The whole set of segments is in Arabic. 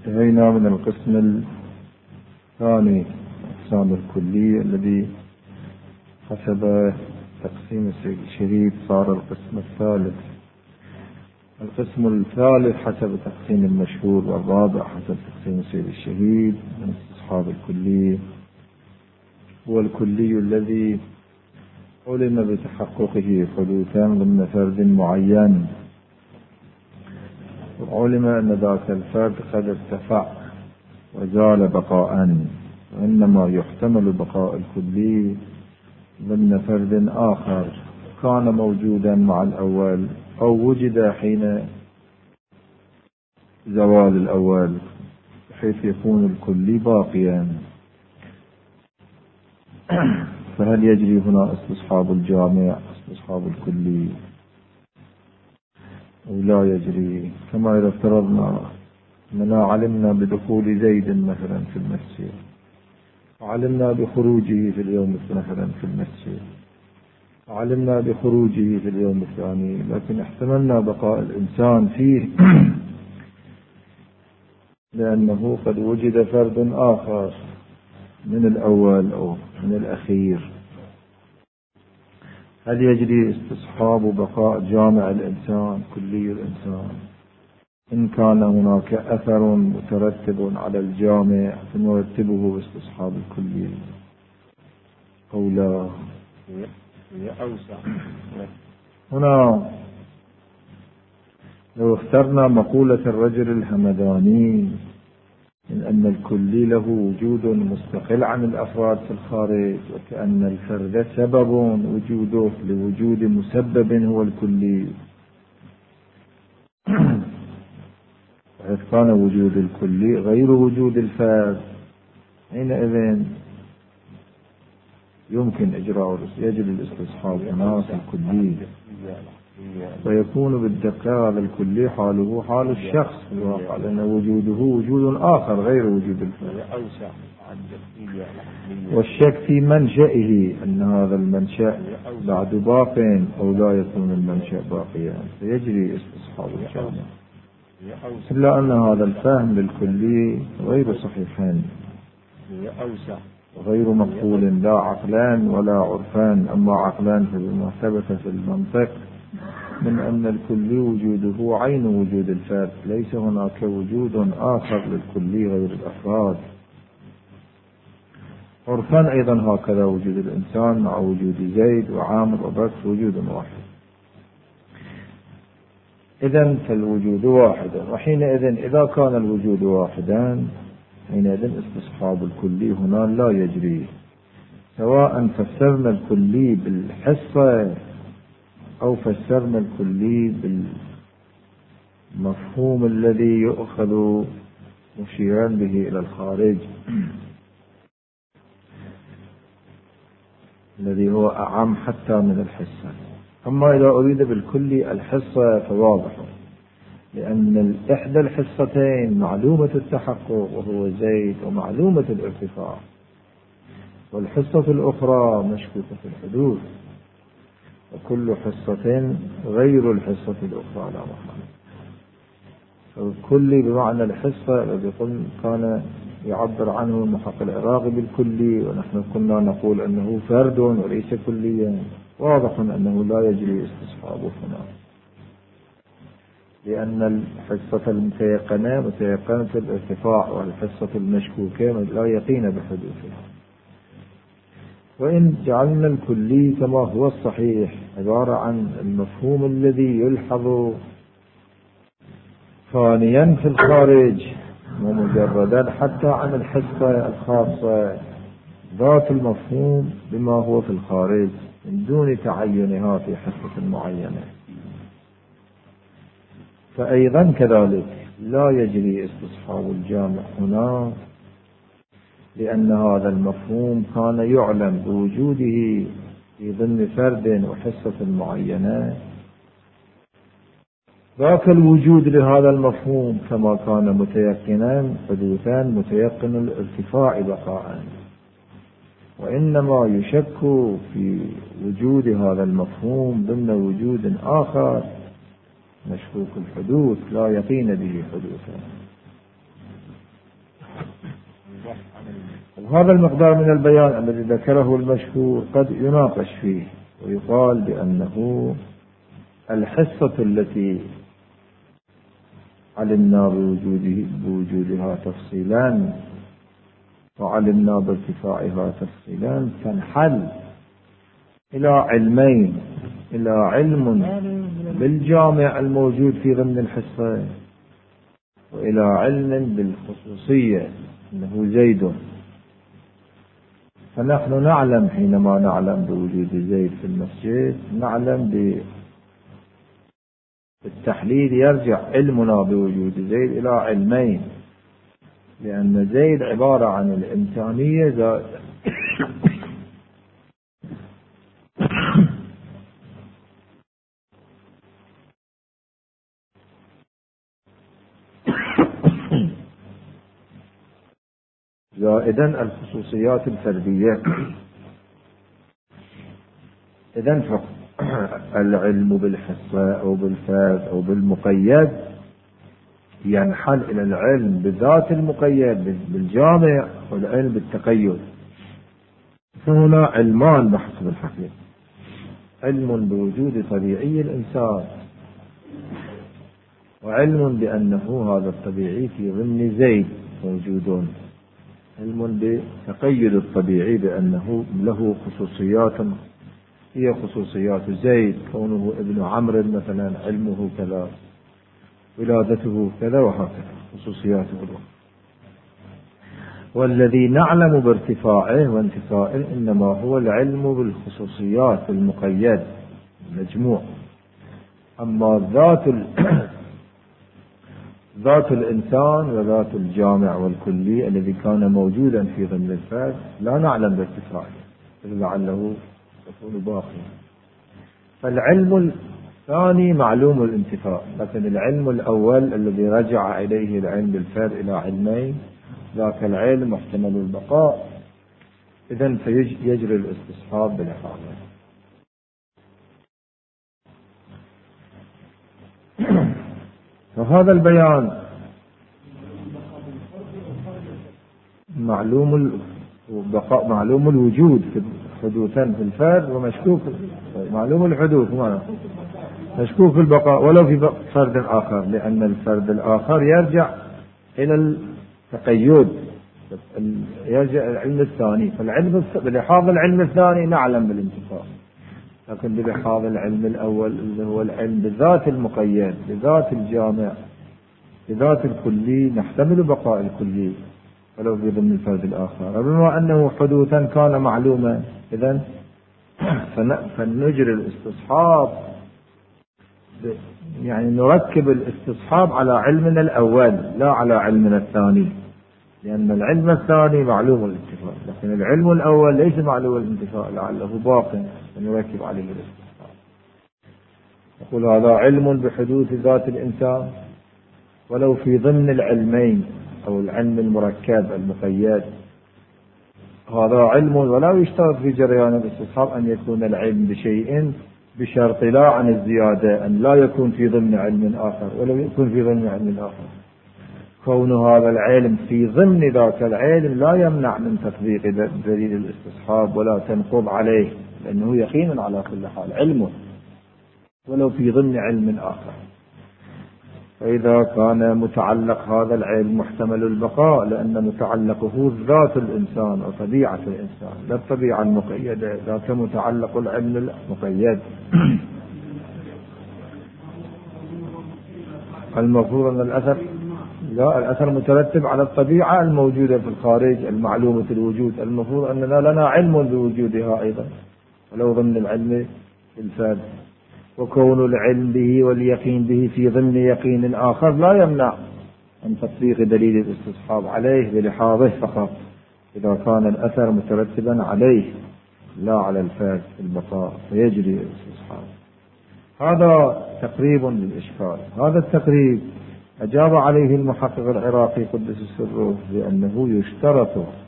انتهينا من القسم الثاني أقسام الكلية الذي حسب تقسيم السيد الشريف صار القسم الثالث. القسم الثالث حسب تقسيم المشهور، والرابع حسب تقسيم السيد الشهيد من استصحاب الكلية هو الكلي الذي علم بتحققه حدوثا ضمن فرد معين، وعلم أن ذاك الفرد قد ارتفع وزال بقاء، وإنما يحتمل بقاء الكلي ضمن فرد آخر كان موجودا مع الأول أو وجد حين زوال الأول، بحيث يكون الكلي باقيا. فهل يجري هنا استصحاب الجامع استصحاب الكلي أو لا يجري؟ كما إذا افترضنا أننا علمنا بدخول زيد مثلا في المسجد، وعلمنا بخروجه في اليوم مثلا في المسجد، وعلمنا بخروجه في اليوم الثاني، لكن احتملنا بقاء الإنسان فيه لأنه قد وجد فرد آخر من الأول أو من الأخير. هل يجري استصحاب بقاء جامع الإنسان كلي الإنسان إن كان هناك أثر مترتب على الجامع فنرتبه باستصحاب الكلي أو لا؟ هنا لو اخترنا مقولة الرجل الهمداني من أن الكلي له وجود مستقل عن الأفراد في الخارج، وكأن الفرد سبب وجوده لوجود مسبب هو الكلي، وإذ كان وجود الكلي غير وجود الفرد، حينئذ يمكن إجراء يجري الاستصحاب هنا في الكلي، ويكون بالدقة هذا الكلي حاله حال الشخص في الواقع، لأن وجوده وجود آخر غير وجود الفرد. والشك في منشئه أن هذا المنشأ بعد باق أو لا يكون المنشأ باقيا، فيجري استصحاب الجامع، إلا أن هذا الفهم للكلي غير صحيحين وغير مقبول لا عقلان ولا عرفان. أما عقلان فبما ثبت في المنطق من أن الكلي وجوده عين وجود الفرد، ليس هناك وجود آخر للكلي غير الأفراد. عرفان أيضا هكذا وجود الإنسان مع وجود زيد وعامر وبكر وجود واحد، إذن فالوجود واحد، وحينئذ إذا كان الوجود واحدا حينئذ استصحاب الكلي هنا لا يجري، سواء فسرنا الكلي بالحصة أو فسرنا الكلي بالمفهوم الذي يؤخذ مشيرا به إلى الخارج الذي هو أعم حتى من الحصة. أما إذا أريد بالكلي الحصة فواضح، لأن إحدى الحصتين معلومة التحقق وهو زيد ومعلومة الارتفاع، والحصة الأخرى مشكوكة في الحدوث، وكل حصة غير الحصة الأخرى لا محالة. فالكلي بمعنى الحصة الذي كان يعبر عنه المحقق العراقي بالكلي، ونحن كنا نقول أنه فرد وليس كليا، واضح أنه لا يجري استصحابه هنا، لأن الحصة المتيقنة متيقنة الارتفاع، والحصة المشكوكة لا يقين بحدوثها. وإن جعلنا الكلي كما هو الصحيح عبارة عن المفهوم الذي يلحظ ثانيا في الخارج ومجردا حتى عن الحصة الخاصة ذات المفهوم بما هو في الخارج من دون تعينها في حصة معينة، فأيضا كذلك لا يجري استصحاب الجامع هنا، لأن هذا المفهوم كان يعلم بوجوده في ضمن فرد وحصة معينة. ذاك الوجود لهذا المفهوم كما كان متيقنا حدوثا متيقن الارتفاع بقاء، وإنما يشك في وجود هذا المفهوم ضمن وجود آخر مشكوك الحدوث لا يقين به حدوثا. وهذا المقدار من البيان الذي ذكره المشهور قد يناقش فيه، ويقال بأنه الحصة التي علمنا بوجودها تفصيلا وعلمنا بارتفاعها تفصيلا تنحل إلى علمين، إلى علم بالجامع الموجود في ضمن الحصة، وإلى علم بالخصوصية أنه زيد. فنحن نعلم حينما نعلم بوجود زيد في المسجد نعلم بالتحليل يرجع علمنا بوجود زيد إلى علمين، لأن زيد عبارة عن الإمكانية زائدا الخصوصيات الفردية. إذن العلم بالحصة أو بالفرد أو بالمقيد ينحل إلى العلم بذات المقيد بالجامع والعلم بالتقيد. فهنا علمان بحسب الحقيقة، علم بوجود طبيعي الإنسان، وعلم بأنه هذا الطبيعي في ضمن زيد موجود، علم بتقيد الطبيعي بأنه له خصوصيات هي خصوصيات زيد، كونه ابن عمرو مثلا علمه كذا، ولادته كذا، وهكذا خصوصياته. والذي نعلم بارتفاعه وانتفائه إنما هو العلم بالخصوصيات المقيد المجموع. أما ذات الإنسان وذات الجامع والكلي الذي كان موجودا في ضمن الفرد لا نعلم بارتفاعه، لعله يكون باقيا. فالعلم الثاني معلوم الانتفاء، لكن العلم الأول الذي رجع إليه العلم بالفرد إلى علمين، ذاك العلم محتمل البقاء. إذن فيجري الاستصحاب بالحاضر. وهذا البيان معلوم البقاء، معلوم الوجود حدوثا في الفرد ومشكوك، معلوم الحدوث مشكوك في البقاء ولو في فرد آخر، لأن الفرد الآخر يرجع إلى التقيد، يرجع العلم الثاني. فالعلم بلحاظ العلم الثاني نعلم بالانتفاع، لكن بلحاظ العلم الأول اللي هو العلم بذات المقيد بذات الجامع بذات الكلي نحتمل بقاء الكلي ولو في ضمن الفرد الآخر. وبما أنه حدوثا كان معلوما، إذن فنجري الاستصحاب، يعني نركب الاستصحاب على علمنا الأول لا على علمنا الثاني، لأن العلم الثاني معلوم الانتفاع، لكن العلم الأول ليس معلوم الانتفاع لعله باق، فنركب عليه الاستصحاب. يقول هذا علم بحدوث ذات الإنسان ولو في ضمن العلمين أو العلم المركب المقيد، هذا علم ولا يشترط في جريان الاستصحاب أن يكون العلم بشيء بشرط لا عن الزيادة، أن لا يكون في ضمن علم آخر ولو يكون في ضمن علم آخر. كون هذا العلم في ضمن ذاك العلم لا يمنع من تطبيق دليل الاستصحاب ولا تنقض عليه، لأنه يقين على كل حال علمه ولو في ضمن علم آخر. فإذا كان متعلق هذا العلم محتمل البقاء، لأن متعلقه ذات الإنسان وطبيعة الإنسان لا الطبيعة المقيدة، ذاك متعلق العلم المقيد. المفروض أن الأثر مترتب على الطبيعة الموجودة في الخارج المعلومة الوجود، المفروض أننا لنا علم بوجودها أيضا ولو ضمن العلم الفرد. وكون العلم به واليقين به في ضمن يقين آخر لا يمنع من تطبيق دليل الاستصحاب عليه بلحاظه فقط، إذا كان الأثر مترتبا عليه لا على الفرد البقاء فيجري الاستصحاب. هذا تقريب للإشكال. هذا التقريب أجاب عليه المحقق العراقي قدس سره بأنه يشترط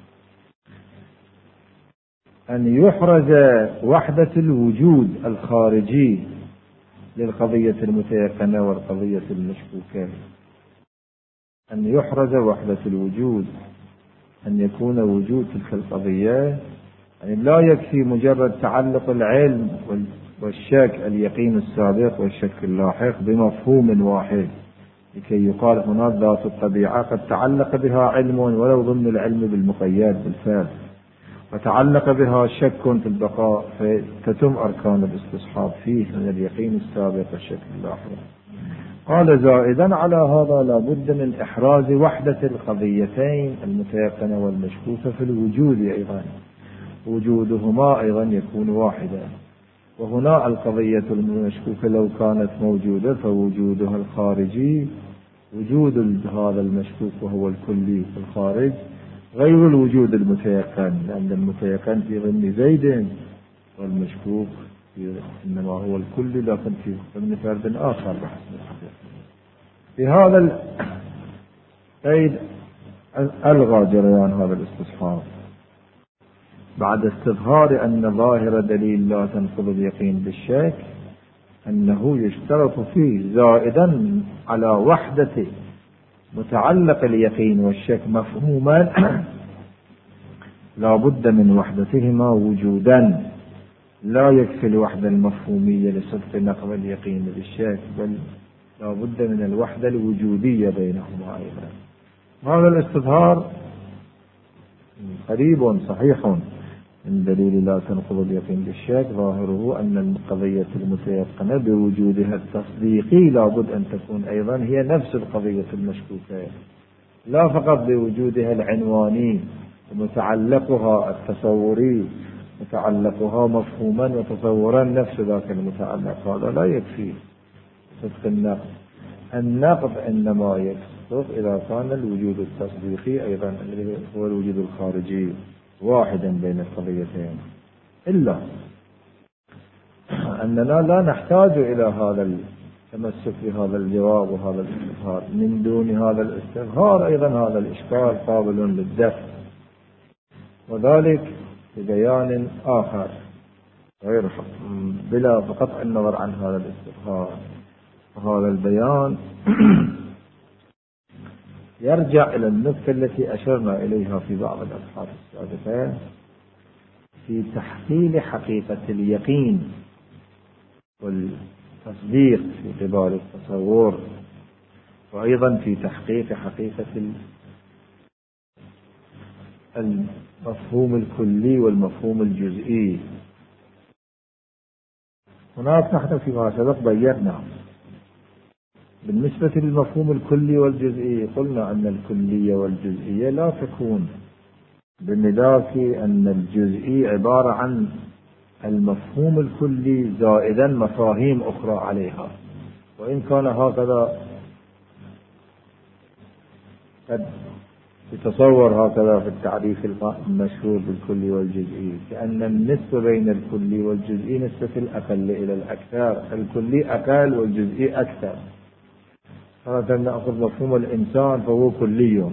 أن يحرز وحدة الوجود الخارجي للقضية المتيقنة والقضية المشكوكة، أن يحرز وحدة الوجود أن يكون وجود تلك القضية، يعني لا يكفي مجرد تعلق العلم والشك، اليقين السابق والشك اللاحق بمفهوم واحد لكي يقال هناك ذات الطبيعة قد تعلق بها علم ولو ضمن العلم بالمقيد بالفعل، وتعلق بها شك في البقاء، فتتم أركان الاستصحاب فيه من اليقين السابق والشك اللاحق. قال زائدا على هذا لا بد من إحراز وحدة القضيتين المتيقنة والمشكوكة في الوجود أيضا، وجودهما أيضا يكون واحدا. وهنا القضية المشكوكة لو كانت موجودة فوجودها الخارجي، وجود هذا المشكوك وهو الكلي في الخارج غير الوجود المتيقن، لأن المتيقن في ضمن زيد والمشكوك إنما هو الكلي لكن في ضمن فرد آخر بحسب الحقيقة. في هذا القيد ألغى جريان هذا الاستصحاب بعد استظهار أن ظاهر دليل لا تنقض اليقين بالشك أنه يشترط فيه زائدا على وحدة متعلق اليقين والشك مفهوما لا بد من وحدتهما وجودا، لا يكفي الوحدة المفهومية لصدق نقض اليقين بالشك، بل لا بد من الوحدة الوجودية بينهما أيضا. هذا الاستظهار قريب صحيح من دليل لا تنقض اليقين بالشك، ظاهره أن القضية المتيقنة بوجودها التصديقي لا بد أن تكون أيضا هي نفس القضية المشكوكة، لا فقط بوجودها العنواني ومتعلقها التصوري، متعلقها مفهوما وتصورا نفس ذاك المتعلق، هذا لا يكفي صدق النقد. النقد إنما يصدق إذا كان الوجود التصديقي أيضا هو الوجود الخارجي واحدا بين القضيتين، إلا أننا لا نحتاج إلى هذا التمسك بهذا الجواب وهذا الاستظهار. من دون هذا الاستظهار أيضا هذا الإشكال قابل للدفع، وذلك ببيان آخر غير بلا بقطع النظر عن هذا الاستظهار. وهذا البيان يرجع إلى النقطة التي أشرنا إليها في بعض الأبحاث السابقة في تحصيل حقيقة اليقين والتصديق في قبال التصور، وأيضا في تحقيق حقيقة المفهوم الكلي والمفهوم الجزئي. هناك نحن فيما سبق بينا بالنسبة للمفهوم الكلي والجزئي قلنا أن الكلية والجزئية لا تكون بمداك أن الجزئي عبارة عن المفهوم الكلي زائدا مفاهيم أخرى عليها، وإن كان هكذا قد يتصور هكذا في التعريف المشهور بالكلي والجزئي، كأن النسبة بين الكلي والجزئي نسبة الأقل إلى الأكثر، الكلي أقل والجزئي أكثر. مثلا نأخذ مفهوم الإنسان فهو كلي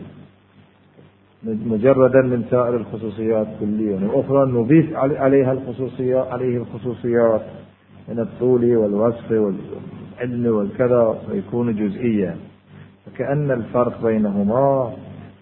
مجردا من سائر الخصوصيات كليا، وأخرى نضيف عليه الخصوصيات من الطول والوصف والعلم والكذا ويكون جزئيا، فكأن الفرق بينهما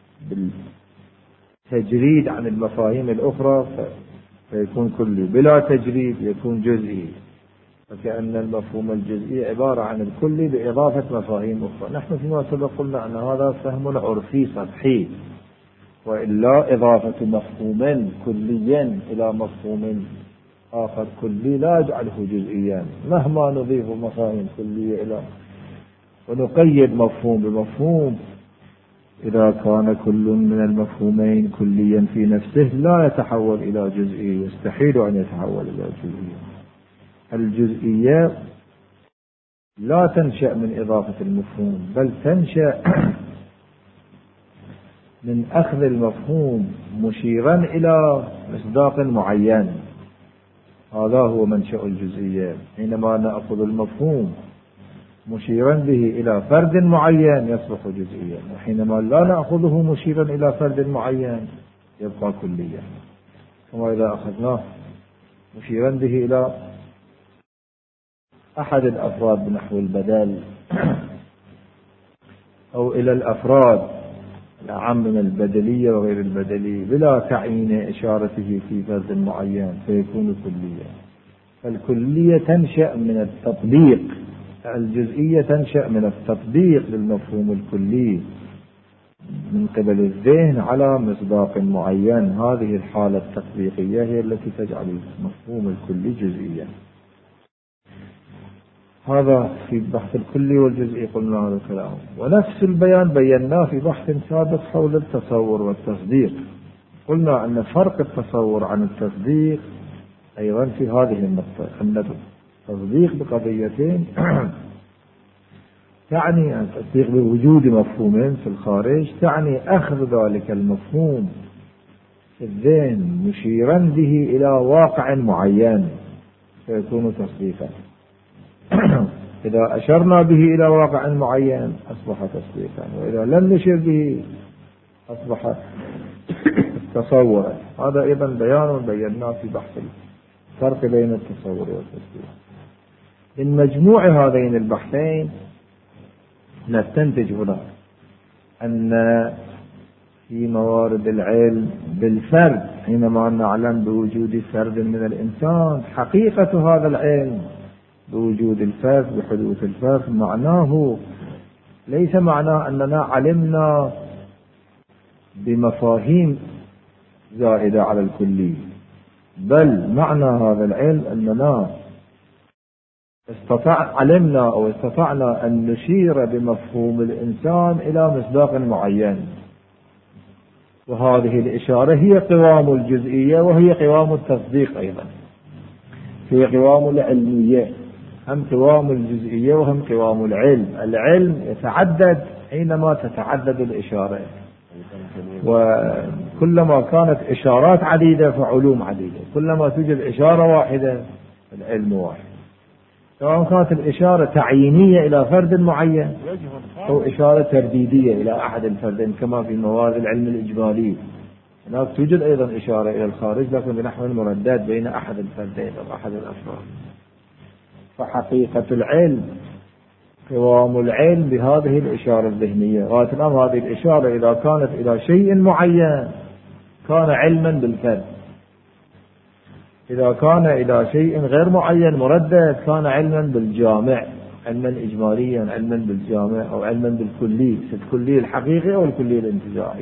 بالتجريد عن المفاهيم الأخرى فيكون كلي، بلا تجريد يكون جزئي، فكأن المفهوم الجزئي عبارة عن الكلي بإضافة مفاهيم أخرى. نحن فيما سبق قلنا أن هذا فهم عرفي سطحي، وإلا إضافة مفهوم كليا إلى مفهوم آخر كلي لا يجعله جزئيا، مهما نضيف مفاهيم كلية إلى ونقيد مفهوم بمفهوم، إذا كان كل من المفهومين كليا في نفسه لا يتحول إلى جزئي، يستحيل أن يتحول إلى جزئي. الجزئية لا تنشأ من إضافة المفهوم، بل تنشأ من أخذ المفهوم مشيرا إلى مصداق معين، هذا هو منشأ الجزئية. حينما نأخذ المفهوم مشيرا به إلى فرد معين يصبح جزئيا، وحينما لا نأخذه مشيرا إلى فرد معين يبقى كليا. وإذا أخذناه مشيرا به إلى أحد الأفراد بنحو البدل أو إلى الأفراد الأعم من البدلية وغير البدلي بلا تعيين إشارته في فرد معين فيكون كلية. فالكلية تنشأ من التطبيق، الجزئية تنشأ من التطبيق للمفهوم الكلي من قبل الذهن على مصداق معين. هذه الحالة التطبيقية هي التي تجعل المفهوم الكلي جزئيا. هذا في بحث الكلي والجزئي قلنا هذا الكلام. ونفس البيان بيناه في بحث سابق حول التصور والتصديق. قلنا أن فرق التصور عن التصديق أيضا في هذه النقطة، أن التصديق بقضيتين تعني التصديق بوجود مفهوم في الخارج، تعني أخذ ذلك المفهوم في الذهن مشيرا به إلى واقع معين فيكون تصديقا. إذا أشرنا به إلى واقع معين أصبح تصديقا، وإذا لم نشر به أصبح تصورا. هذا أيضا بيان بيناه في بحث الفرق بين التصور والتصديق. من مجموع هذين البحثين نستنتج هنا أن في موارد العلم بالفرد، حينما نعلم بوجود فرد من الإنسان، حقيقة هذا العلم بوجود الفرد بحدوث الفرد معناه ليس معناه أننا علمنا بمفاهيم زائدة على الكلي، بل معنى هذا العلم أننا علمنا أو استطعنا أن نشير بمفهوم الإنسان إلى مصداق معين. وهذه الإشارة هي قوام الجزئية وهي قوام التصديق أيضا، هي قوام العلمية، هم قوام الجزئية وهم قوام العلم. العلم يتعدد حينما تتعدد الإشارة، وكلما كانت إشارات عديدة فعلوم عديدة، كلما توجد إشارة واحدة العلم واحد، سواء كانت الإشارة تعيينية إلى فرد معين أو إشارة ترديدية إلى أحد الفردين كما في موارد العلم الإجمالي. هناك توجد أيضا إشارة إلى الخارج لكن بنحو المرداد بين أحد الفردين أو أحد الأفراد. فحقيقة العلم قوام العلم بهذه الإشارة الذهنية. غاية الأمر هذه الإشارة إذا كانت إلى شيء معين كان علما بالفرد، إذا كان إلى شيء غير معين مردد كان علما بالجامع، علما إجماليا، علما بالجامع أو علما بالكلي، الكلي الحقيقي أو الكلي الانتزاعي.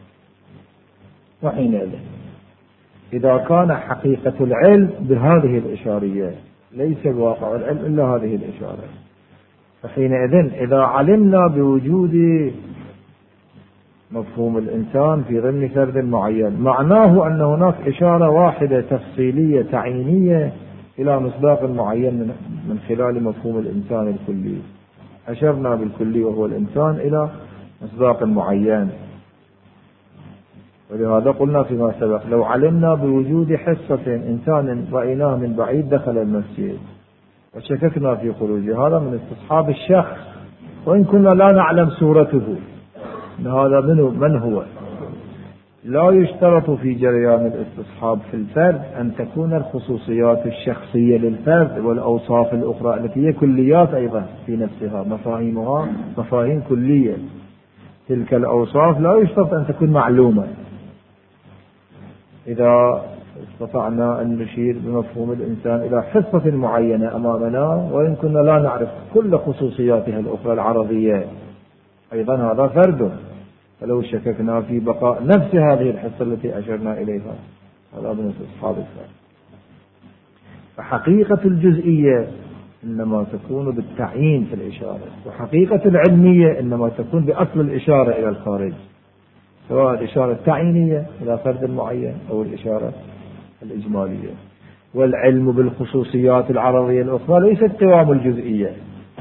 وحينئذ إذا كان حقيقة العلم بهذه الإشارية ليس الواقع العلم إلا هذه الإشارة، فحينئذ إذا علمنا بوجود مفهوم الإنسان في ضمن فرد معين معناه أن هناك إشارة واحدة تفصيلية تعيينية إلى مصداق معين من خلال مفهوم الإنسان الكلي. أشرنا بالكلي وهو الإنسان إلى مصداق معين. ولهذا قلنا فيما سبق لو علمنا بوجود حصة إنسان رأيناه من بعيد دخل المسجد وشككنا في خروجه، هذا من استصحاب الشخص وإن كنا لا نعلم صورته، هذا من هو. لا يشترط في جريان الاستصحاب في الفرد أن تكون الخصوصيات الشخصية للفرد والأوصاف الأخرى التي هي كليات أيضا في نفسها، مفاهيمها مفاهيم كلية، تلك الأوصاف لا يشترط أن تكون معلومة. إذا استطعنا أن نشير بمفهوم الإنسان إلى حصة معينة أمامنا وإن كنا لا نعرف كل خصوصياتها الأخرى العرضية أيضا هذا فرد، فلو شككنا في بقاء نفس هذه الحصة التي أشرنا إليها هذا من استصحاب الفرد. فحقيقة الجزئية إنما تكون بالتعيين في الإشارة، وحقيقة العلمية إنما تكون بأصل الإشارة إلى الخارج، سواء الإشارة التعيينية إلى فرد معين أو الإشارة الإجمالية. والعلم بالخصوصيات العرضية الأخرى ليست قوام الجزئية.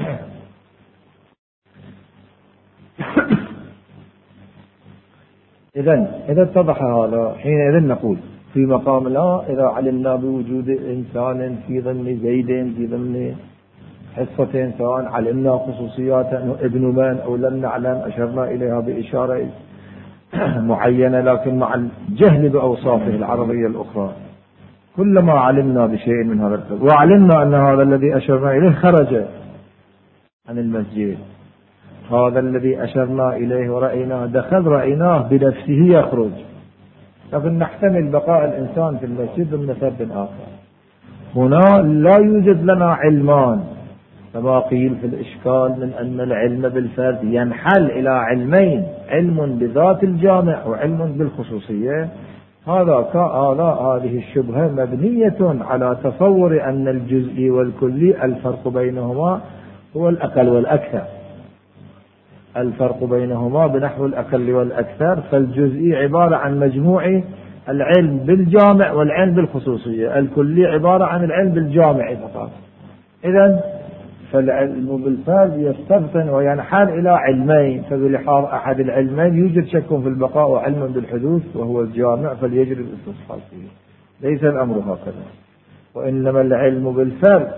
إذا اتضح هذا حينئذ نقول في مقام لا إذا علمنا بوجود إنسان في ضمن زيد في ضمن حصة سواء علمنا خصوصيات ابن من أو لم نعلم أشرنا إليها بإشارة معينة لكن مع الجهل بأوصافه العرضية الأخرى، كلما علمنا بشيء من هذا القدر وعلمنا أن هذا الذي أشرنا إليه خرج عن المسجد هذا الذي أشرنا إليه ورأيناه دخل رأيناه بنفسه يخرج، لكن نحتمل بقاء الإنسان في المسجد ضمن فرد آخر. هنا لا يوجد لنا علمان كما قيل في الإشكال من أن العلم بالفرد ينحل إلى علمين، علم بذات الجامع وعلم بالخصوصية. هذه الشبهة مبنية على تصور أن الجزئي والكلي الفرق بينهما هو الأقل والأكثر، الفرق بينهما بنحو الأقل والأكثر. فالجزئي عبارة عن مجموع العلم بالجامع والعلم بالخصوصية، الكلي عبارة عن العلم بالجامع فقط. إذن فالعلم بالفرد يستبطن وينحل إلى علمين، فبلحاظ أحد العلمين يوجد شك في البقاء وعلم بالحدوث وهو الجامع فليجري الاستصحاب فيه. ليس الأمر هكذا، وإنما العلم بالفرد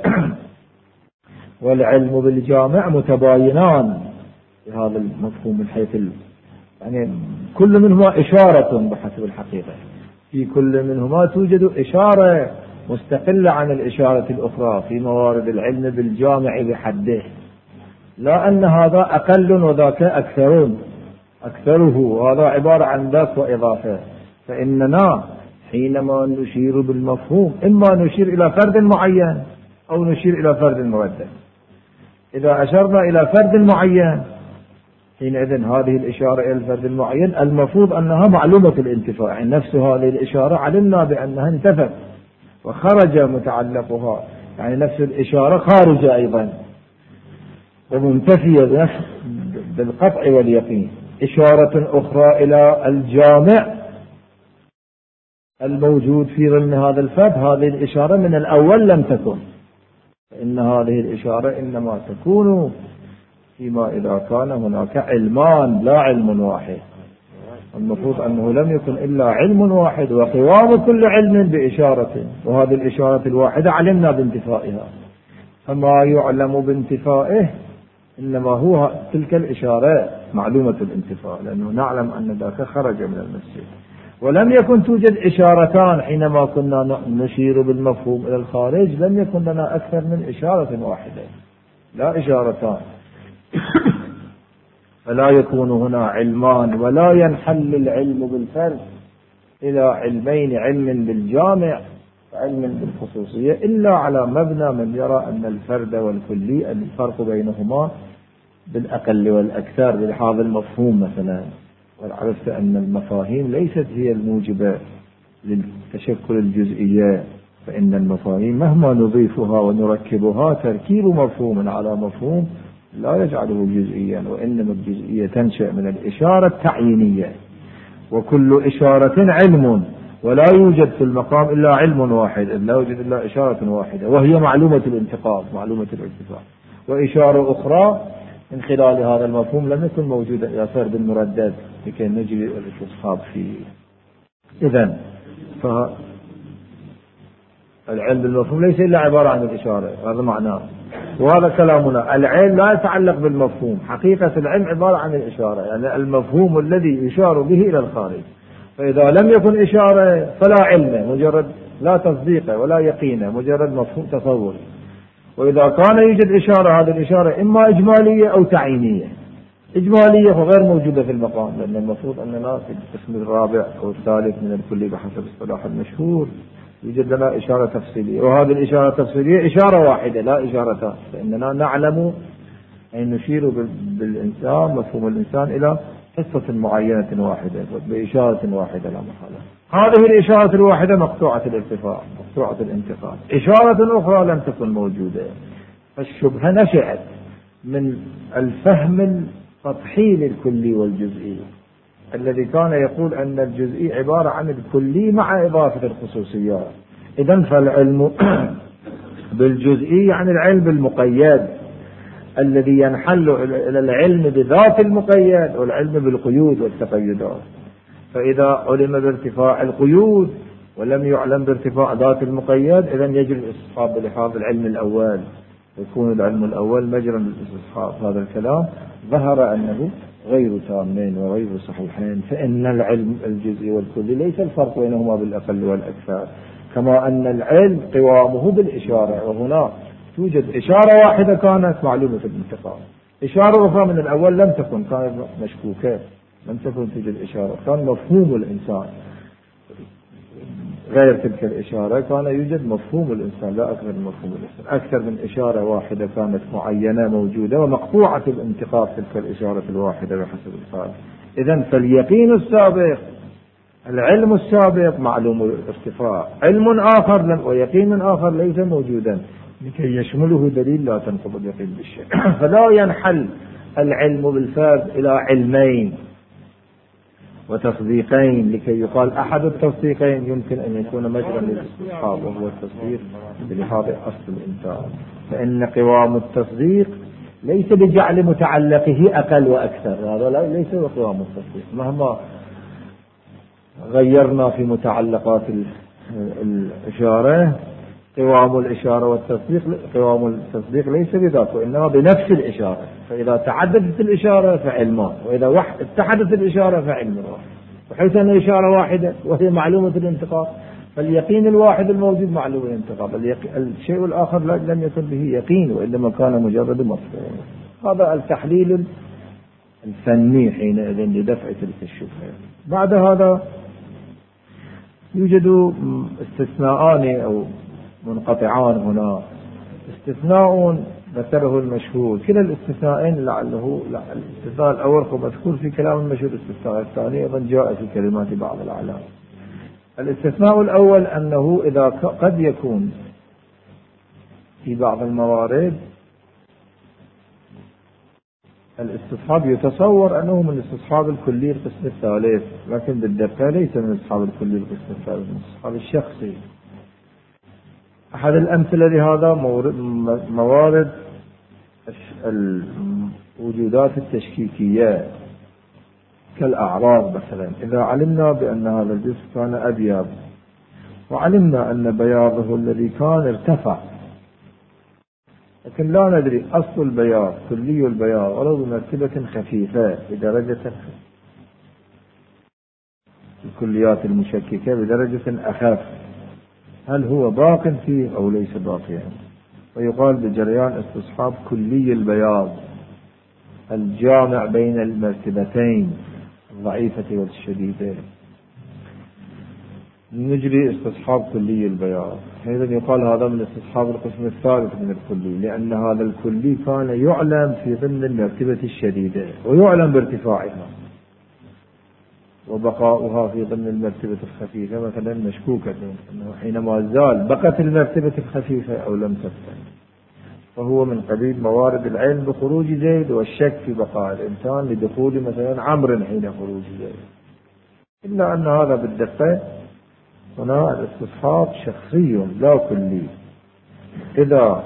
والعلم بالجامع متباينان بهذا المفهوم من حيث يعني كل منهما إشارة بحسب الحقيقة، في كل منهما توجد إشارة مستقلة عن الإشارة الأخرى في موارد العلم بالجامع بحده، لا أن هذا أقل وذاك أكثره، هذا عبارة عن ذاك وإضافة. فإننا حينما نشير بالمفهوم إما نشير إلى فرد معين أو نشير إلى فرد مردد. إذا أشرنا إلى فرد معين حينئذ هذه الإشارة إلى الفرد المعين المفروض أنها معلومة الانتفاع، يعني نفس هذه الإشارة علمنا بأنها انتفت وخرج متعلقها، يعني نفس الإشارة خارجة أيضا ومنتفية بالقطع واليقين. إشارة أخرى إلى الجامع الموجود في ضمن هذا الفرد، هذه الإشارة من الأول لم تكن، فإن هذه الإشارة إنما تكون فيما إذا كان هناك علمان لا علم واحد. المفروض أنه لم يكن إلا علم واحد وقوام كل علم بإشارة، وهذه الإشارة الواحدة علمنا بانتفائها، فما يعلم بانتفائه إنما هو تلك الإشارة معلومة الانتفاء، لأنه نعلم أن ذاك خرج من المسجد. ولم يكن توجد إشارتان حينما كنا نشير بالمفهوم إلى الخارج، لم يكن لنا أكثر من إشارة واحدة لا إشارتان. فلا يكون هنا علمان ولا ينحل العلم بالفرد إلى علمين، علم بالجامع وعلم بالخصوصية، إلا على مبنى من يرى أن الفرد والكلي الفرق بينهما بالأقل والأكثر بهذا المفهوم مثلا. وعرفت أن المفاهيم ليست هي الموجبة للتشكل الجزئية، فإن المفاهيم مهما نضيفها ونركبها تركيب مفهوم على مفهوم لا يجعله جزئيا، وإنما الجزئية تنشأ من الإشارة التعيينية، وكل إشارة علم، ولا يوجد في المقام إلا علم واحد، لا يوجد إلا إشارة واحدة وهي معلومة الانتقال معلومة الارتفاع. وإشارة أخرى من خلال هذا المفهوم لم يكن موجودة إلى فرد المردد لكي نجري الاستصحاب فيه. إذن العلم بالمفهوم ليس إلا عبارة عن الإشارة، هذا معناه، وهذا كلامنا. العلم لا يتعلق بالمفهوم، حقيقة العلم عبارة عن الإشارة، يعني المفهوم الذي يشار به إلى الخارج. فإذا لم يكن إشارة فلا علم، مجرد لا تصديق ولا يقين، مجرد مفهوم تصور. وإذا كان يوجد إشارة، هذه الإشارة إما إجمالية أو تعيينية. إجمالية غير موجودة في المقام، لأن المفروض أننا في القسم الرابع أو الثالث من الكلي بحسب اصطلاح المشهور يوجد لنا إشارة تفصيلية، وهذه الإشارة التفصيلية إشارة واحدة لا إشارتان، فإننا نعلم أن نشير بالإنسان مفهوم الإنسان إلى قصة معينة واحدة بإشارة واحدة لا محالة. هذه الإشارة الواحدة مقطوعة الارتفاع مقطوعة الانتقال. إشارة أخرى لم تكن موجودة، فالشبهة نشأت من الفهم السطحي للكلي والجزئي الذي كان يقول أن الجزئي عبارة عن الكلي مع إضافة الخصوصيات. إذن فالعلم بالجزئي يعني العلم المقيد الذي ينحل إلى العلم بذات المقيد والعلم بالقيود والتقيدات. فإذا علم بارتفاع القيود ولم يعلم بارتفاع ذات المقيد إذن يجري الاستصحاب بلحاظ العلم الأول، يكون العلم الأول مجرى للاستصحاب. هذا الكلام ظهر أنه غير تامين وغير صحيحين، فإن العلم الجزئي والكلي ليس الفرق بينهما بالأقل والأكثر، كما أن العلم قوامه بالإشارة، وهنا توجد إشارة واحدة كانت معلومة الانتقال، إشارة أخرى من الأول لم تكن، كانت مشكوكة، لم تكن توجد إشارة، كان مفهوم الإنسان غير تلك الإشارة، كان يوجد مفهوم الإنسان لا أكثر من مفهوم الإنسان، أكثر من إشارة واحدة كانت معينة موجودة ومقطوعة الانتقاد تلك الإشارة الواحدة بحسب القائل. إذن فاليقين السابق، العلم السابق معلوم الارتفاع، علم آخر ويقين آخر ليس موجودا لكي يشمله دليل لا تنقض اليقين بالشيء. فلا ينحل العلم بالفرد إلى علمين وتصديقين لكي يقال أحد التصديقين يمكن أن يكون مجرى للاستصحاب، وهو التصديق بلحاظ أصل الإنكار، فإن قوام التصديق ليس بجعل متعلقه أقل وأكثر، هذا ليس هو قوام التصديق. مهما غيرنا في متعلقات الإشارة، قوام الإشارة والتصديق، قوام التصديق ليس بذاك وإنما بنفس الإشارة، فإذا تعددت الإشارة فعلمان، وإذا اتحدت الإشارة فعلم واحد، وحيث أن الإشارة واحدة وهي معلومة الانتقاض، فاليقين الواحد الموجود معلوم الانتقاض، الشيء الآخر لم يكن به يقين وإنما كان مجرد مفهوم. هذا التحليل الفني حينئذ لدفع تلك الشبهة. بعد هذا يوجد استثناءان أو منقطعان هنا. استثناء ذكره المشهور، كلا الاستثناءين لعله الاستثناء الأول هو مذكور في كلام المشهور، الاستثناء الثاني أيضا جاء في كلمات بعض العلام. الاستثناء الأول أنه إذا قد يكون في بعض الموارد الاستصحاب يتصور أنه من الاستصحاب الكلي القسم الثالث، لكن بالدقة ليس من الاستصحاب الكلي القسم الثالث، من الاستصحاب الشخصي. أحد الأمثلة لهذا موارد الوجودات التشكيكية كالأعراض مثلا. إذا علمنا بأن هذا الجسم كان أبيض وعلمنا أن بياضه الذي كان ارتفع، لكن لا ندري أصل البياض كلي البياض ولو بمرتبة خفيفة بدرجة الكليات المشككة بدرجة أخف، هل هو باق فيه أو ليس باقيا؟ ويقال بجريان استصحاب كلي البياض الجامع بين المرتبتين الضعيفة والشديدة، نجري استصحاب كلي البياض، حينئذ يقال هذا من استصحاب القسم الثالث من الكلي، لأن هذا الكلي كان يعلم في ضمن المرتبة الشديدة ويعلم بارتفاعها، وبقاؤها في ضمن المرتبة الخفيفة مثلا مشكوكة، أنه حينما زال بقت المرتبة الخفيفة أو لم تبقى، فهو من قبيل موارد العلم بخروج زيد والشك في بقاء الإنسان لدخول مثلا عمرو حين خروج زيد. إلا أن هذا بالدقة هنا الاستصحاب شخصي لا كلي. إذا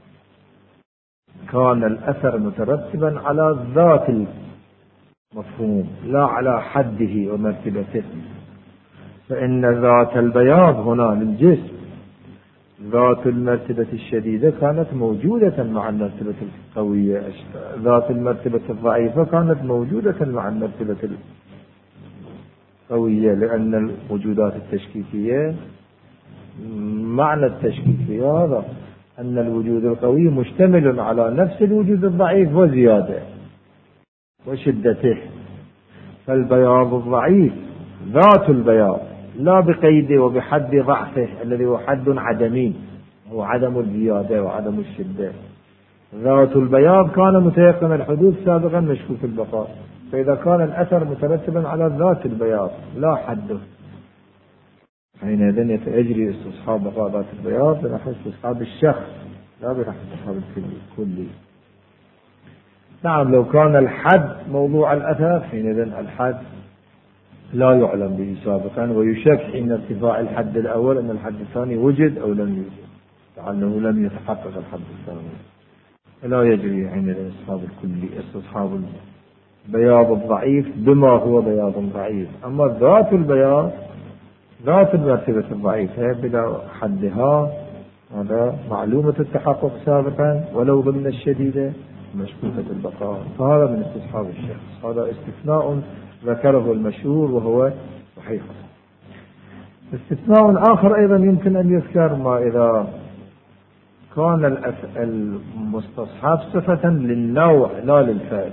كان الأثر مترتبا على ذات المفهوم لا على حده ومرتبته، فإن ذات البياض هنا للجسم ذات المرتبة الشديدة كانت موجودة مع المرتبة القوية، ذات المرتبة الضعيفة كانت موجودة مع المرتبة القوية، لأن الوجودات التشكيكية معنى التشكيك في هذا أن الوجود القوي مشتمل على نفس الوجود الضعيف وزيادة وشدته، فالبياض الضعيف ذات البياض لا بقيده وبحد ضعفه الذي هو حد عدمي، هو عدم الزيادة وعدم الشدة. ذات البياض كان متيقن الحدوث سابقا مشكوك البقاء، فإذا كان الأثر مترتبا على ذات البياض لا حده، حينئذ يجري استصحاب بقاء ذات البياض بنحو استصحاب الشخص لا بنحو استصحاب الكلي. نعم، لو كان الحد موضوع الأثر حينئذ الحد لا يعلم به سابقا، ويشك حين ارتفاع الحد الأول أن الحد الثاني وجد أو لم يوجد، لأنه لم يتحقق الحد الثاني، لا يجري حينئذ استصحاب الكلي، استصحاب البياض الضعيف بما هو بياض ضعيف. أما ذات البياض ذات المرتبة الضعيفة بلا حدها هذا معلومة التحقق سابقا ولو ضمن الشديدة مشكوكة البقاء، فهذا من استصحاب الشخص. هذا استثناء ذكره المشهور وهو صحيح. استثناء آخر أيضا يمكن أن يذكر ما إذا كان المستصحب صفة للنوع لا للفعل.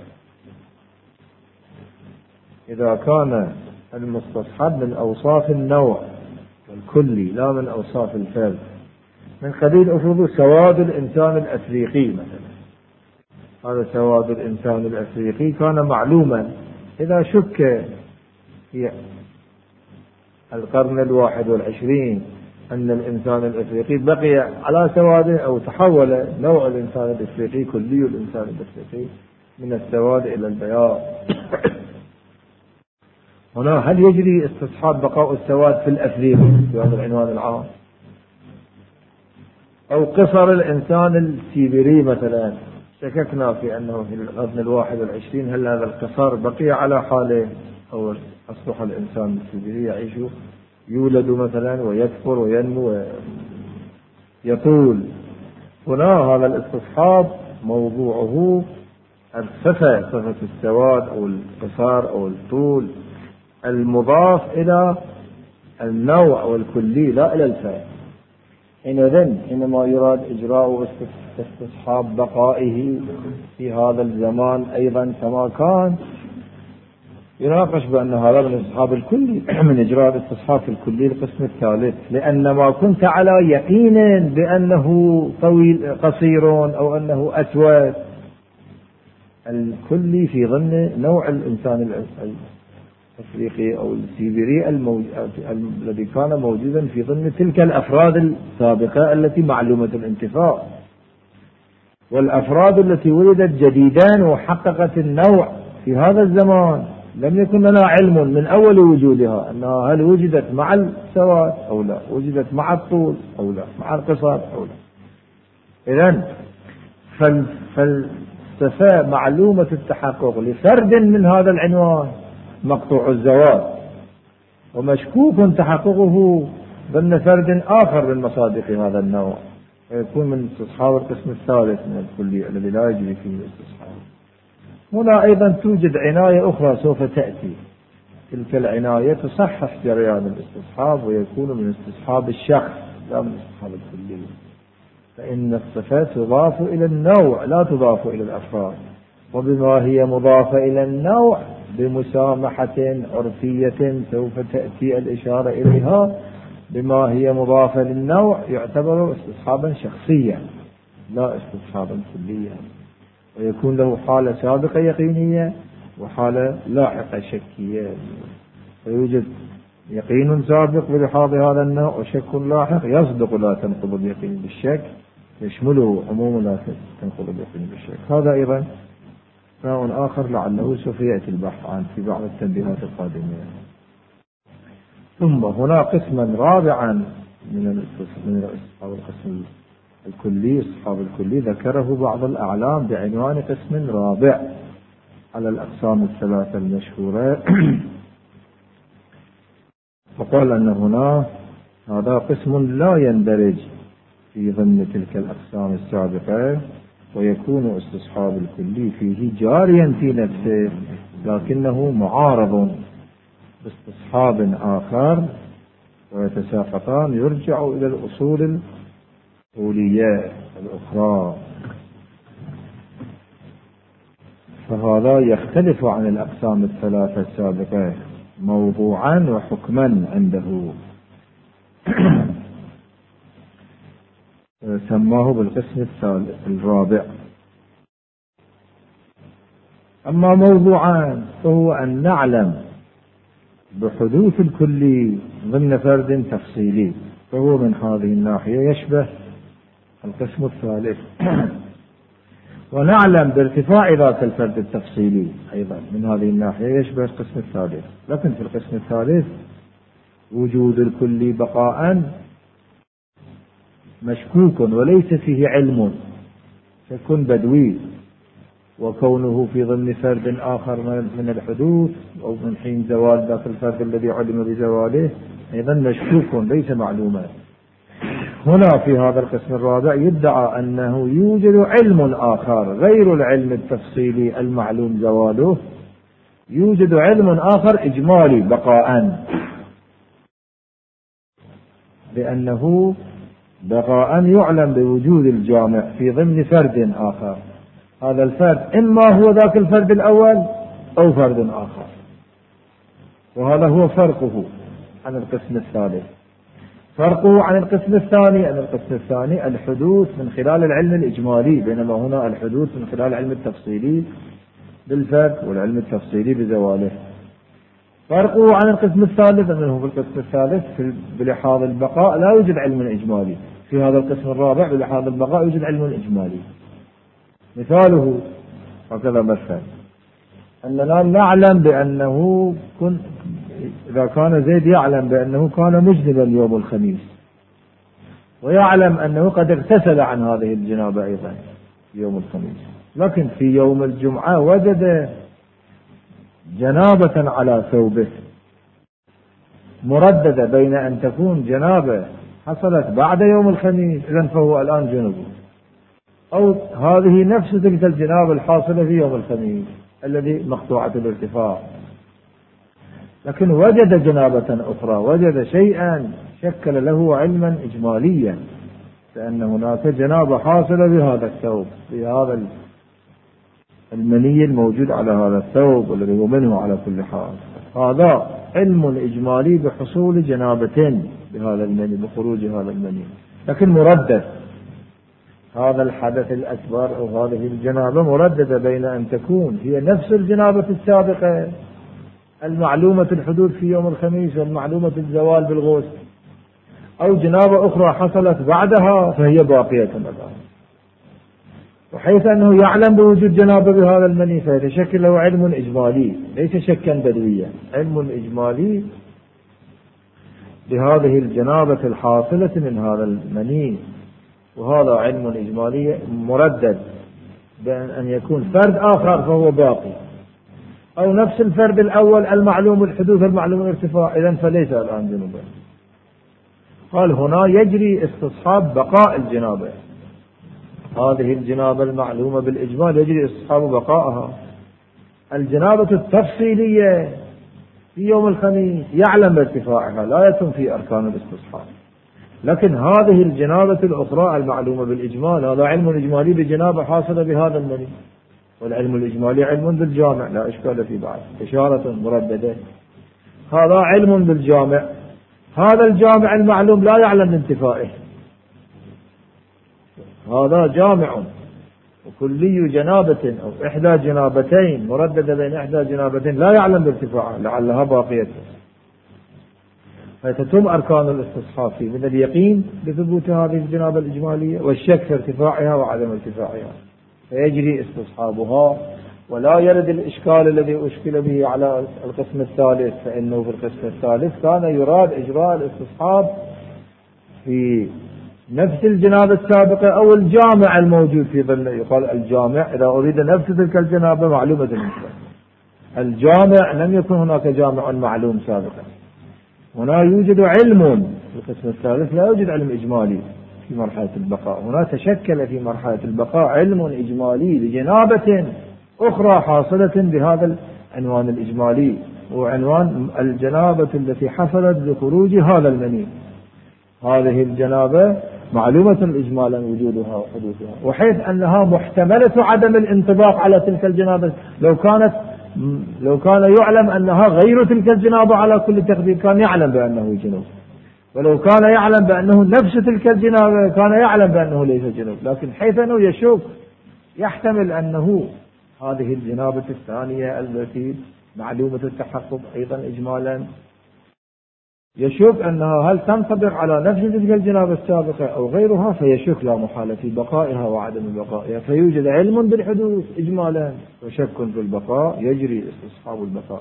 إذا كان المستصحب من أوصاف النوع الكلي لا من أوصاف الفعل، من قبيل أفرض سواد الإنسان الأفريقي مثلا، هذا سواد الإنسان الأفريقي كان معلوما، إذا شك في القرن 21 أن الإنسان الأفريقي بقي على سواده أو تحول نوع الإنسان الأفريقي كلي الإنسان الأفريقي من السواد إلى البياض، هنا هل يجري استصحاب بقاء السواد في الأفريقي في هذا العنوان العام؟ أو قصر الإنسان السيبيري مثلا، شككنا في أنه في القرن 21 هل هذا القصر بقي على حاله أو أصبح الإنسان السيبيري يعيش يولد مثلا ويكبر وينمو ويطول. هنا هذا الاستصحاب موضوعه صفة السواد أو القصار أو الطول المضاف إلى النوع أو الكلي لا إلى الفعل. حينما يراد إجراء استصحاب بقائه في هذا الزمان أيضا كما كان، يناقش بأن هذا من الاستصحاب الكلي من إجراء الاستصحاب الكلي القسم الثالث، لأن ما كنت على يقين بأنه طويل قصير أو أنه أسود الكلي في ضمن نوع الإنسان الأفريقي أو السيبيري الذي كان موجودا في ضمن تلك الأفراد السابقة التي معلومة الانتفاع، والأفراد التي ولدت جديدا وحققت النوع في هذا الزمان لم يكن لنا علم من أول وجودها أنها هل وجدت مع السواد أو لا، وجدت مع الطول أو لا، مع القصر أو لا. إذن فالصفة معلومة التحقق لفرد من هذا العنوان مقطوع الزواج، ومشكوك تحققه ضمن فرد آخر من مصادق هذا النوع، ويكون من استصحاب القسم الثالث من الكلي الذي لا يجري فيه الاستصحاب. هنا أيضا توجد عناية أخرى سوف تأتي، تلك العناية تصحح جريان الاستصحاب ويكون من استصحاب الشخص لا من استصحاب الكلي، فإن الصفات تضاف إلى النوع لا تضاف إلى الأفراد، وبما هي مضافة إلى النوع بمسامحة عرفية سوف تأتي الإشارة إليها، بما هي مضافة للنوع يعتبر استصحابا شخصيا لا استصحابا كليا، ويكون له حالة سابقة يقينية وحالة لاحقة شكية، فيوجد يقين سابق بلحاظ هذا النوع وشك لاحق يصدق لا تنقض اليقين بالشك، يشمله عموم لا تنقض اليقين بالشك. هذا أيضا نوع آخر لعله سوف يأتي البحث عنه في بعض التنبيهات القادمة. ثم هنا قسما رابعا من القسم الكلي، استصحاب الكلي ذكره بعض الأعلام بعنوان قسم رابع على الأقسام الثلاثة المشهورة فقال أن هنا هذا قسم لا يندرج في ضمن تلك الأقسام السابقة، ويكون استصحاب الكلي فيه جاريا في نفسه، لكنه معارض باستصحاب آخر ويتساقطان، يرجع إلى الأصول الأولية الأخرى، فهذا يختلف عن الأقسام الثلاثة السابقة موضوعا وحكما عنده سماه بالقسم الرابع. أما موضوعا فهو أن نعلم بحدوث الكلي ضمن فرد تفصيلي، فهو من هذه الناحية يشبه القسم الثالث ونعلم بارتفاع ذاك الفرد التفصيلي أيضا من هذه الناحية يشبه القسم الثالث، لكن في القسم الثالث وجود الكلي بقاء مشكوك وليس فيه علم، شك بدوي، وكونه في ضمن فرد آخر من الحدوث أو من حين زوال ذاك الفرد الذي علم بزواله أيضا مشكوك ليس معلوما. هنا في هذا القسم الرابع يدعى أنه يوجد علم آخر غير العلم التفصيلي المعلوم زواله، يوجد علم آخر إجمالي بقاء، لأنه بقاء يعلم بوجود الجامع في ضمن فرد آخر. هذا الفرد إما هو ذاك الفرد الأول أو فرد آخر، وهذا هو فرقه عن القسم الثالث. فرقه عن القسم الثاني أن القسم الثاني الحدوث من خلال العلم الإجمالي، بينما هنا الحدوث من خلال العلم التفصيلي بالفرد والعلم التفصيلي بزواله. فرقه عن القسم الثالث أنه في القسم الثالث بلحاظ البقاء لا يوجد علم إجمالي، في هذا القسم الرابع بلحاظ البقاء يوجد علم إجمالي. مثاله هكذا مثلا أننا نعلم بأنه إذا كان زيد يعلم بأنه كان مجنبا يوم الخميس، ويعلم أنه قد اغتسل عن هذه الجنابة أيضا يوم الخميس، لكن في يوم الجمعة وجد جنابة على ثوبه، مرددة بين أن تكون جنابة حصلت بعد يوم الخميس إذن فهو الآن جنوب، أو هذه نفس تلك الجنابة الحاصلة في يوم الخميس الذي مقطوعة الارتفاع، لكن وجد جنابة أخرى، وجد شيئا شكل له علما إجماليا لأن هناك جنابة حاصلة بهذا الثوب، بهذا المني الموجود على هذا الثوب والذي هو منه على كل حال. هذا علم إجمالي بحصول جنابة بهذا المني، بخروج هذا المني، لكن مردد. هذا الحدث الأكبر أو هذه الجنابة مرددة بين أن تكون هي نفس الجنابة السابقة المعلومة الحدوث في يوم الخميس والمعلومة الزوال بالغسل، أو جنابة أخرى حصلت بعدها فهي باقية الآن، وحيث أنه يعلم بوجود جنابة بهذا المني فيتشكل له علم إجمالي ليس شكا بدويا، علم إجمالي بهذه الجنابة الحاصلة من هذا المني، وهذا علم إجمالي مردد بأن أن يكون فرد آخر فهو باقي، أو نفس الفرد الأول المعلوم الحدوث المعلوم الارتفاع إذن فليس الآن جنوبا. قال هنا يجري استصحاب بقاء الجنابة، هذه الجنابة المعلومة بالإجمال يجري استصحاب بقائها. الجنابة التفصيلية في يوم الخميس يعلم بارتفاعها لا يتم في أركان الاستصحاب، لكن هذه الجنابة الأخرى المعلومة بالإجمال هذا علم إجمالي بجنابة حاصلة بهذا المني، والعلم الإجمالي علم بالجامع لا إشكال في بعض، إشارة مرددة. هذا علم بالجامع، هذا الجامع المعلوم لا يعلم بانتفائه، هذا جامع وكلي جنابة أو إحدى جنابتين مرددة بين إحدى جنابتين لا يعلم بارتفاعها لعلها باقية، فتتم أركان الاستصحاب فيه من اليقين بثبوت هذه الجنابة الإجمالية والشك في ارتفاعها وعدم ارتفاعها، فيجري استصحابها. ولا يرد الإشكال الذي أشكل به على القسم الثالث، فإنه في القسم الثالث كان يراد إجراء الاستصحاب في نفس الجنابة السابقة أو الجامع الموجود في ظله. يقال الجامع إذا أريد نفس تلك الجنابة معلومة النسبة، الجامع لم يكن هناك جامع معلوم سابقا. هنا يوجد علم في القسم الثالث لا يوجد علم إجمالي في مرحلة البقاء، هنا تشكل في مرحلة البقاء علم إجمالي بجنابة أخرى حاصلة بهذا العنوان الإجمالي، وعنوان الجنابة التي حصلت بخروج هذا المني. هذه الجنابة معلومة الإجمال وجودها وحدوثها، وحيث أنها محتملة عدم الانطباق على تلك الجنابة، لو كان يعلم أنها غير تلك الجنابة على كل تقدير كان يعلم بأنه جنوب، ولو كان يعلم بأنه نفس تلك الجنابة كان يعلم بأنه ليس جنوب، لكن حيث أنه يشك يحتمل أنه هذه الجنابة الثانية التي معلومة التحقق أيضا إجمالا يشك أنها هل تنطبق على نفس تلك الجنابة السابقة أو غيرها، فيشك لا محالة في بقائها وعدم بقائها، فيوجد علم بالحدوث إجمالا وشك في البقاء يجري استصحاب البقاء.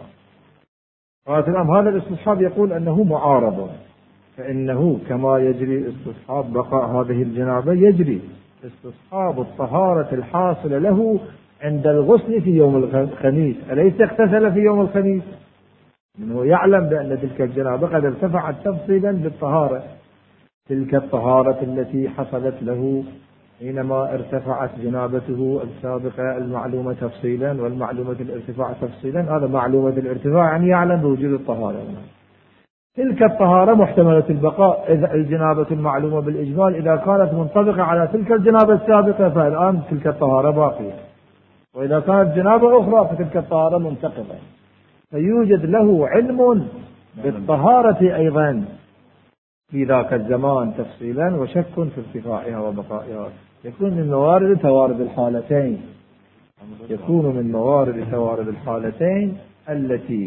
هذا الاستصحاب يقول أنه معارض، فإنه كما يجري استصحاب بقاء هذه الجنابة يجري استصحاب الطهارة الحاصلة له عند الغسل في يوم الخميس. أليس اغتسل في يوم الخميس؟ إنه يعلم بأن تلك الجنابة قد ارتفعت تفصيلا بالطهارة، تلك الطهارة التي حصلت له حينما ارتفعت جنابته السابقة المعلومة تفصيلا، والمعلومة الارتفاع تفصيلا. هذا معلومة الارتفاع يعني يعلم بوجود الطهارة. تلك الطهارة محتملة البقاء إذا الجنابة المعلومة بالإجمال إذا كانت منطبقة على تلك الجنابة السابقة فالآن تلك الطهارة باقية، وإذا كانت جنابة أخرى فتلك الطهارة منتقضة. فيوجد له علم بالطهارة أيضا في ذاك الزمان تفصيلا، وشك في ارتفاعها وبقائها. يكون من موارد توارد الحالتين، يكون من موارد توارد الحالتين التي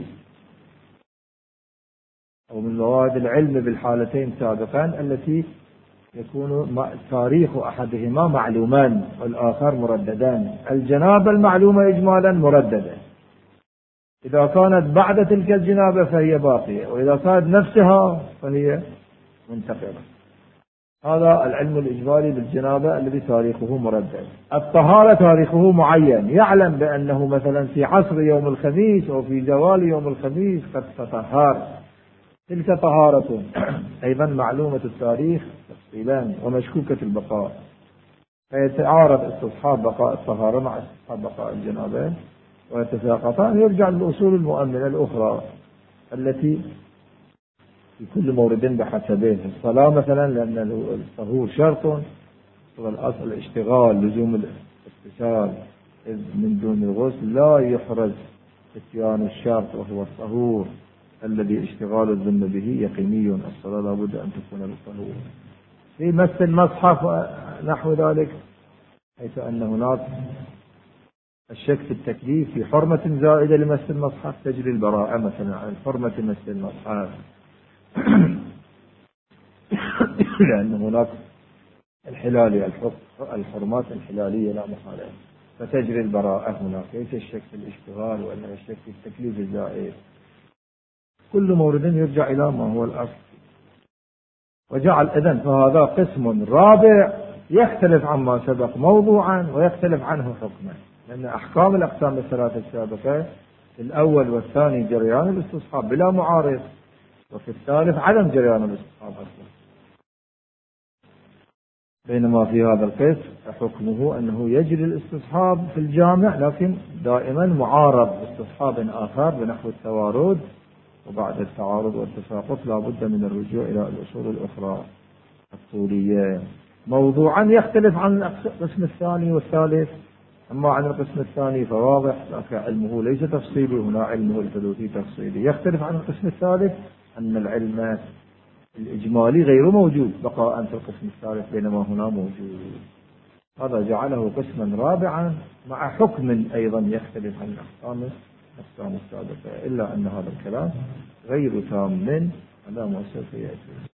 أو من موارد العلم بالحالتين سابقا التي يكون تاريخ أحدهما معلومان والآخر مرددان. الجنابة المعلومة إجمالا مرددة، إذا كانت بعد تلك الجنابة فهي باقية، وإذا كانت نفسها فهي منتقضة. هذا العلم الإجمالي بالجنابة الذي تاريخه مردد. الطهارة تاريخه معين، يعلم بأنه مثلا في عصر يوم الخميس أو في زوال يوم الخميس قد تطهر، تلك طهارة أيضا معلومة التاريخ تفصيلان ومشكوكة البقاء، فيتعارض استصحاب بقاء الطهارة مع استصحاب بقاء الجنابة ويتساقطان. يرجع للأصول المؤمنة الأخرى التي في كل مورد بحسبه. الصلاة مثلا لأن الطهور شرط، والأصل الاشتغال لزوم الاغتسال، إذ من دون الغسل لا يحرز اتيان الشرط وهو الطهور الذي اشتغال الذم به يقيني. الصلاة لابد أن تكون بالطهور. في مس المصحف نحو ذلك، حيث أن هناك الشك في التكليف في حرمة زائدة لمس المصحف تجري البراءة مثلا عن حرمة مس المصحف لأن هناك الحلالية الحرمات الحلالية لا محالة، فتجري البراءة هناك. ليس الشك في الاشتغال وإنما الشك في التكليف الزائد. كل مورد يرجع إلى ما هو الأصل. وجعل إذن فهذا قسم رابع يختلف عما سبق موضوعا ويختلف عنه حكما، لأن أحكام الأقسام الثلاثة السابقة في الأول والثاني جريان الاستصحاب بلا معارض، وفي الثالث عدم جريان الاستصحاب أصلا. بينما في هذا القسم حكمه أنه يجري الاستصحاب في الجامع، لكن دائما معارض باستصحاب آخر بنحو التوارد، وبعد التعارض والتساقط لا بد من الرجوع إلى الأصول الأخرى الطولية. موضوعا يختلف عن القسم الثاني والثالث. أما عن القسم الثاني فواضح، لكن علمه ليس تفصيلي، هنا علمه الحدوثي تفصيلي. يختلف عن القسم الثالث أن العلم الإجمالي غير موجود بقاء في القسم الثالث، بينما هنا موجود. هذا جعله قسما رابعا مع حكم أيضا يختلف عن الأقسام السابقة، إلا أن هذا الكلام غير تام على ما سوف يأتي.